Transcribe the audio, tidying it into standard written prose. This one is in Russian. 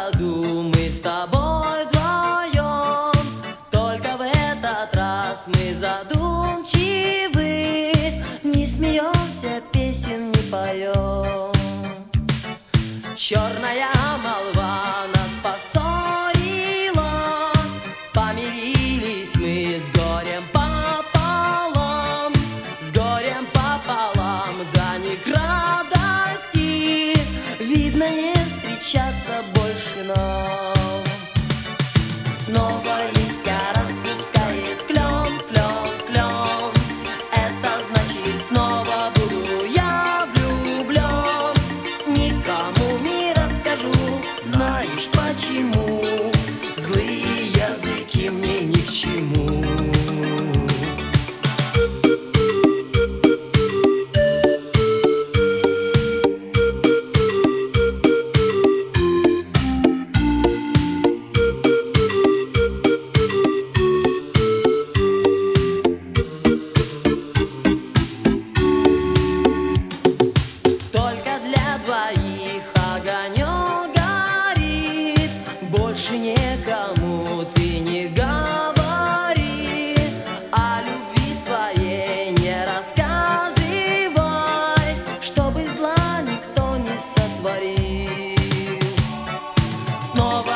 году мы с тобой вдвоем, только в этот раз мы задумчивы, не смеемся, песен не поем. Черная молва нас поссорила, помирились мы с горем пополам, да не к радости, видно, не встречаться больше нам. Снова листья распускает клен, клен, клен, это значит, снова буду я влюблен. Никому не расскажу, знаешь почему, злые языки мне ни к чему. Двоих огонек горит, больше никому ты не говори, о любви своей не рассказывай, чтобы зла никто не сотворил. Снова